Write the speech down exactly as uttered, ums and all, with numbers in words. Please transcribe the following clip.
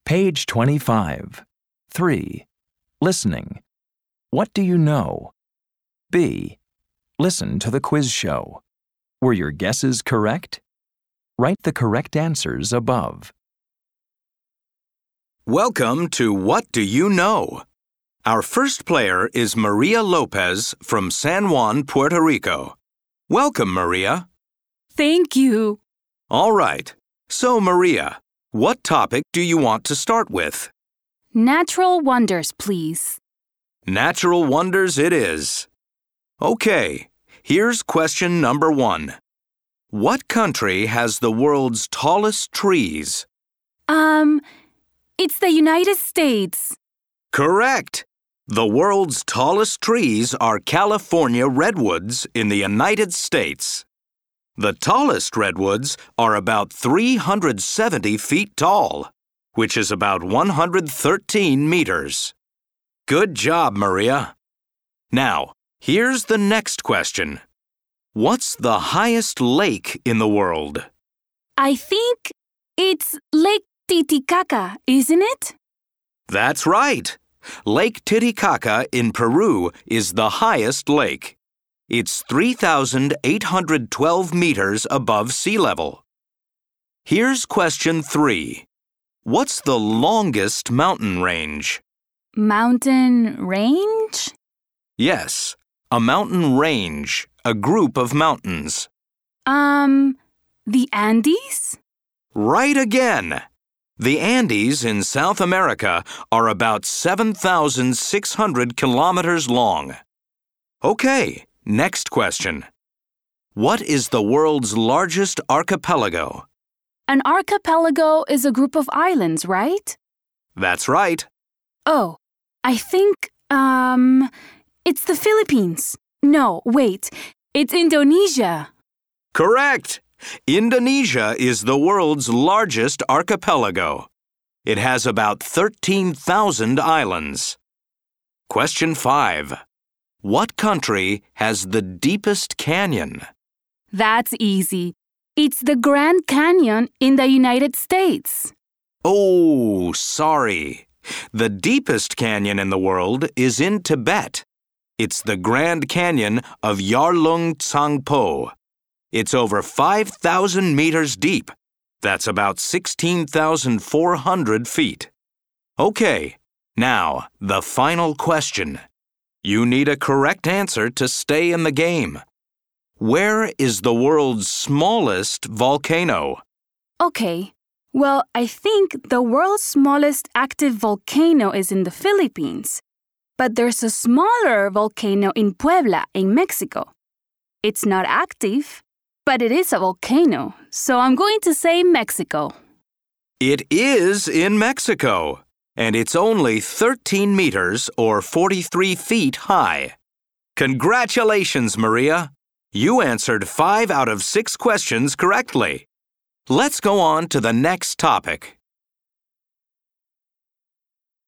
Page twenty-five. three. Listening. What do you know? B. Listen to the quiz show. Were your guesses correct? Write the correct answers above. Welcome to What Do You Know? Our first player is Maria Lopez from San Juan, Puerto Rico. Welcome, Maria. Thank you. All right. So, Maria, what topic do you want to start with? Natural wonders, please. Natural wonders it is. Okay, here's question number one. What country has the world's tallest trees? Um, it's the United States. Correct. The world's tallest trees are California redwoods in the United States. The tallest redwoods are about three hundred seventy feet tall, which is about one hundred thirteen meters. Good job, Maria. Now, here's the next question. What's the highest lake in the world? I think it's Lake Titicaca, isn't it? That's right. Lake Titicaca in Peru is the highest lake. It's three thousand eight hundred twelve meters above sea level. Here's question three. What's the longest mountain range? Mountain range? Yes, a mountain range, a group of mountains. Um, the Andes? Right again. The Andes in South America are about seven thousand six hundred kilometers long. Okay, next question. What is the world's largest archipelago? An archipelago is a group of islands, right? That's right. Oh, I think, um, it's the Philippines. No, wait, it's Indonesia. Correct. Indonesia is the world's largest archipelago. It has about thirteen thousand islands. Question five. What country has the deepest canyon? That's easy. It's the Grand Canyon in the United States. Oh, sorry. The deepest canyon in the world is in Tibet. It's the Grand Canyon of Yarlung Tsangpo. It's over five thousand meters deep. That's about sixteen thousand four hundred feet. Okay, now the final question. You need a correct answer to stay in the game. Where is the world's smallest volcano? Okay, well, I think the world's smallest active volcano is in the Philippines. But there's a smaller volcano in Puebla, in Mexico. It's not active, but it is a volcano, so I'm going to say Mexico. It is in Mexico, and it's only thirteen meters or forty-three feet high. Congratulations, Maria! You answered five out of six questions correctly. Let's go on to the next topic.